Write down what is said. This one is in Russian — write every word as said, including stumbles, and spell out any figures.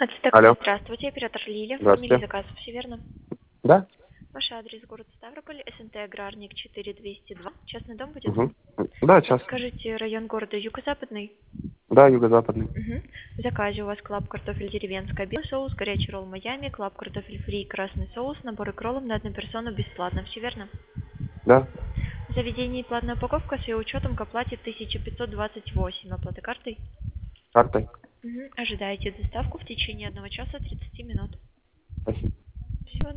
Ацтек, Алло. здравствуйте, оператор Лилия, Здравствуйте. оформили заказ, все верно? Да? Ваш адрес город Ставрополь, СНТ Аграрник четыре двести два, частный дом будет? Угу. Да, сейчас. Подскажите, район города Юго-Западный? Да, юго-западный. Угу. В заказе у вас клаб картофель деревенская, белый соус, горячий ролл Майами, клаб картофель фри, красный соус, наборы к роллам на одну персону бесплатно, все верно? Да. В заведении платная упаковка с ее учетом к оплате тысяча пятьсот двадцать восемь, оплата картой? Картой. Угу. Ожидаете доставку в течение одного часа тридцати минут. Спасибо.